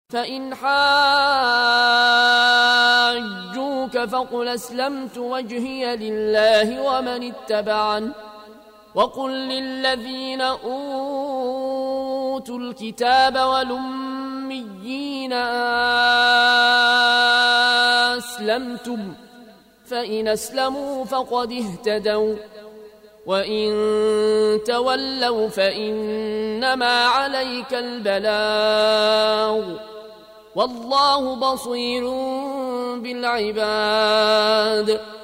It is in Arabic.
فإن حاجوك فقل أسلمت وجهي لله ومن اتبعن وقل للذين أوتوا الكتاب والأميين أسلمتم فإن أسلموا فقد اهتدوا وإن تولوا فإنما عليك البلاغ والله بصير بالعباد